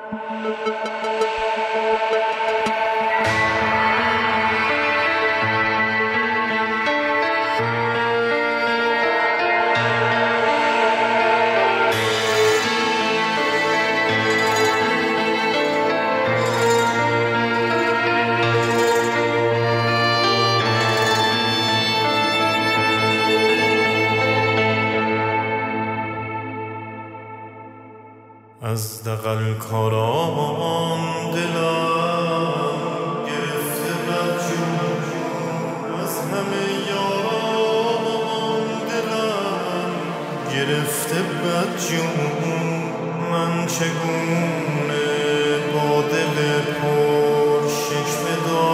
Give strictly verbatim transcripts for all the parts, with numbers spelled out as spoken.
از دغل کاران دلم گرفته بدجور، از همه یاران دلم گرفته بدجور. من چگونه با دل پر شکوه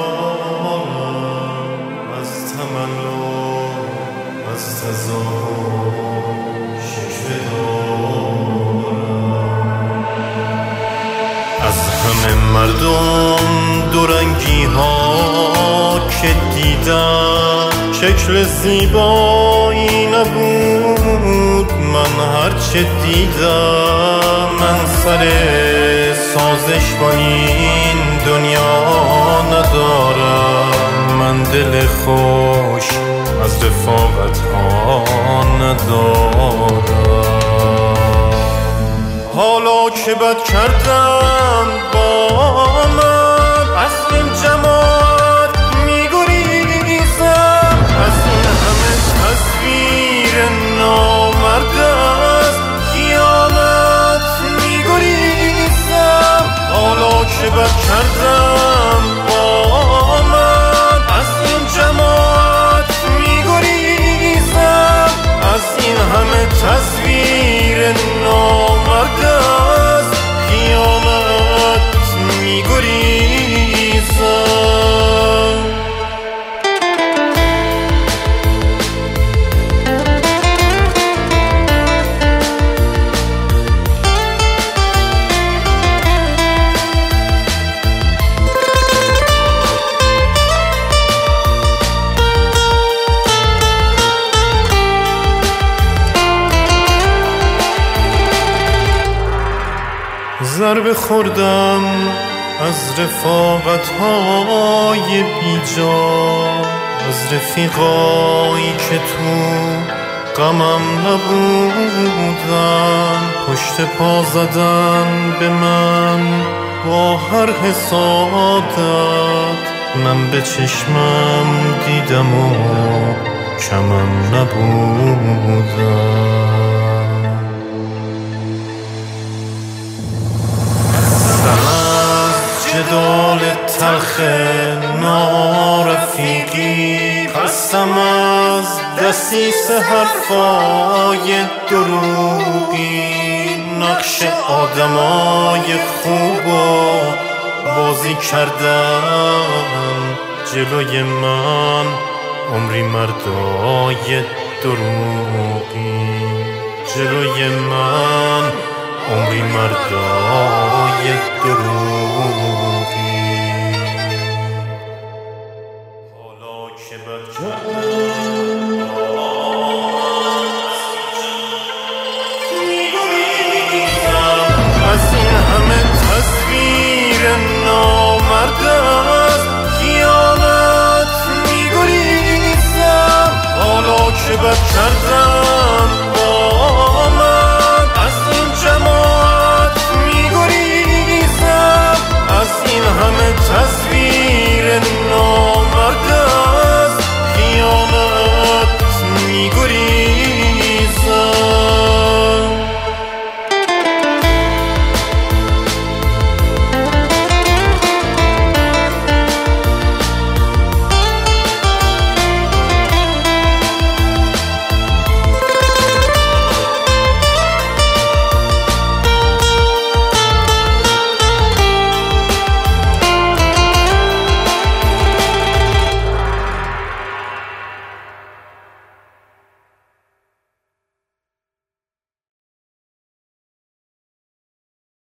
دارم، از تمنا از تظاهر شکوه دارم. از همه مردم دورنگی ها که دیدم شکل زیبایی نبود. من هرچه دیدم من سر سازش با این دنیا ندارم. من دل خوش از رفاقت ها ندارم. حالا که بد کردم با من، از این جماعت میگریزم. از این همه تصویر نامرد از خیانت میگریزم. حالا که بد کردم با من، از این جماعت میگریزم. از این همه تصویر نامرد از خیانت میگریزم. ضربه خوردم از رفاقت های بیجا، از رفیقایی که تو غمم نبودن. پشت پا زدن به من با هر حسادت. من به چشمم دیدم و کمم نبودن. جدال تلخ نارفیقی، قسم از دسیس حرفای دروغی. نقش آدمای خوب و بازی کردن جلوی من، عمری مردای دروغی. جلوی من عمری مردای دروغی. حالا که بد کردم میگریزم. از این همه تصویر نامرد از خیانت میگریزم. حالا که بد کردم